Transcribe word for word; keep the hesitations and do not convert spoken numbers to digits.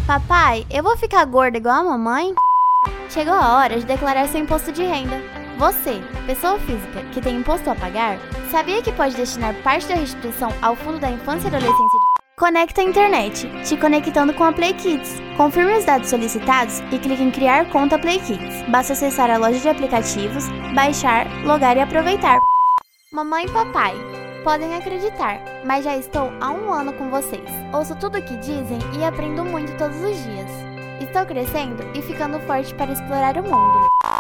Papai, eu vou ficar gorda igual a mamãe? Chegou a hora de declarar seu imposto de renda. Você, pessoa física, que tem imposto a pagar, sabia que pode destinar parte da restituição ao Fundo da Infância e Adolescência de... Conecta a internet, te conectando com a Play Kids. Confirme os dados solicitados e clique em criar conta Play Kids. Basta acessar a loja de aplicativos, baixar, logar e aproveitar. Mamãe e papai, podem acreditar, mas já estou há um ano com vocês. Ouço tudo o que dizem e aprendo muito todos os dias. Estou crescendo e ficando forte para explorar o mundo.